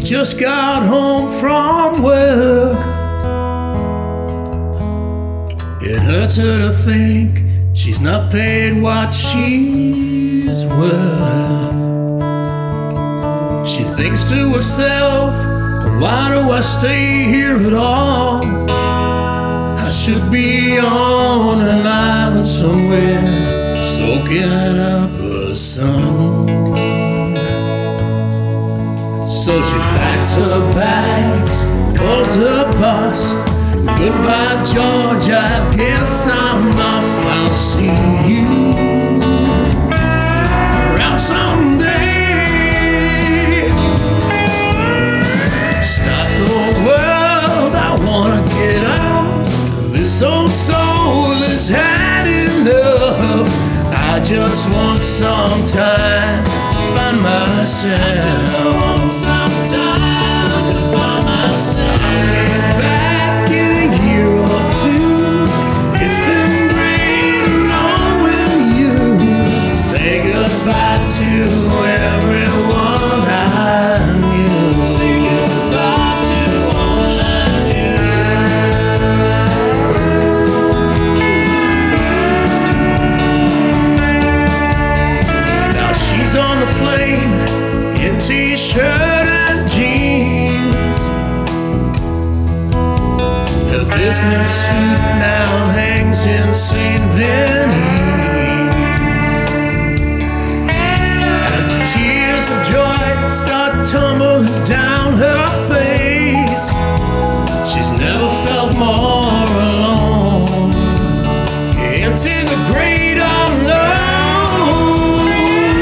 just got home from work. It hurts her to think she's not paid what she's worth. She thinks to herself, why do I stay here at all? I should be on an island somewhere, soaking up the sun. So she packs her bags, calls her boss. Goodbye, George, I guess I'm off. I'll see you around someday. Stop the world, I wanna get out. This old soul has had enough. I just want some time to find myself. I just want some time to find myself. I'll get back in a year or two. It's been great knowing you. Say goodbye to everyone I knew. Say goodbye to all I knew. Now she's on the plane in t-shirt and jeans. Her business suit now hangs in St. Denis. As the tears of joy start tumbling down her face, she's never felt more alone. Into the great unknown.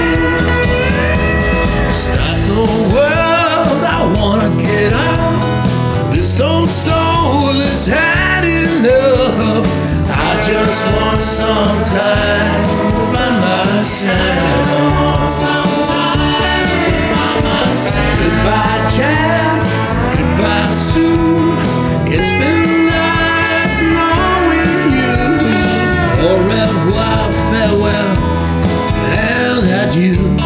Stop the world, I wanna get out. This old soul has had enough. I just want some time to find myself. I just want some time to find myself. Goodbye, Jack. Goodbye, Sue. It's been nice knowing you. Au revoir, farewell, and adieu.